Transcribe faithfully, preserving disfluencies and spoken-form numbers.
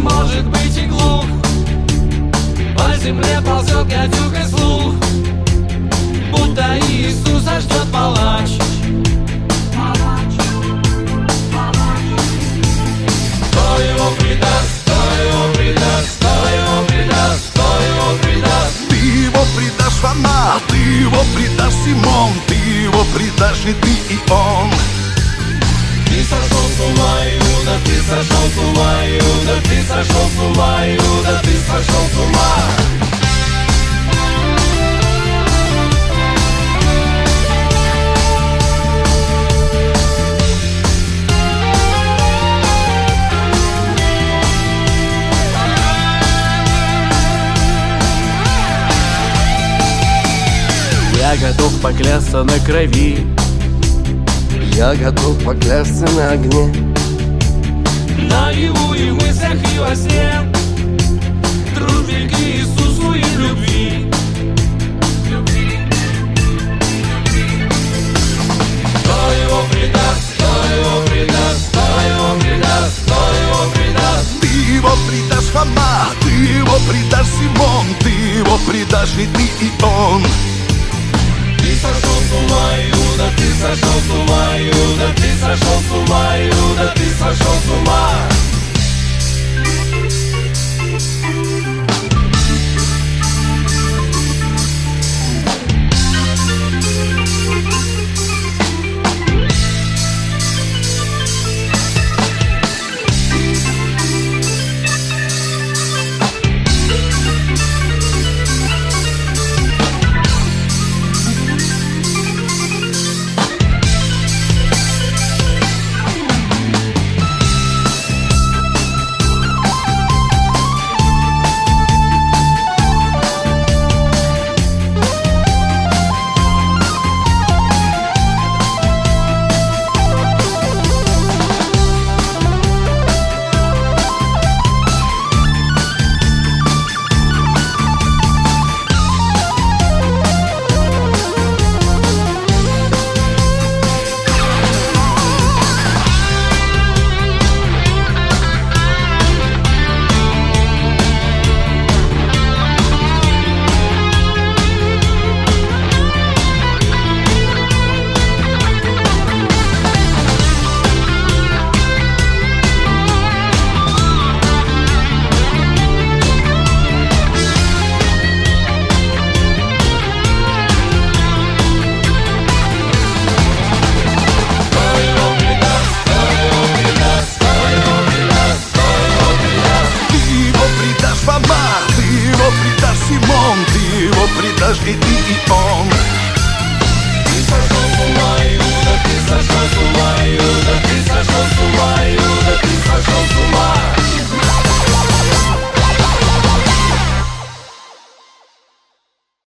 может быть и глух. По земле ползет гадюка слух, будто Иисуса ждет палач. Кто его предаст, кто его предаст, кто его предаст, кто его предаст? Ты его предашь, Фома, ты его предашь, Симон, ты его предашь и ты, и он. Ты сошел с ума, Иуда, ты сошел с ума, Иуда, ты сошел с ума, Иуда, ты сошел с ума. Я готов поклясться на крови, я готов поклясться на огне, наяву и в мыслях, и во сне, дружбе к Иисусу и любви. Кто его предаст, кто его предаст, кто его предаст, кто его предаст? Ты его предашь, Фома, ты его предашь, Симон, ты его предашь и ты, и он. Ты сошел с ума, Иуда, ты сошел с ума, Иуда, ты сошел с ума, Иуда, ты сошел с ума. Симон, ты его предашь и ты, и он.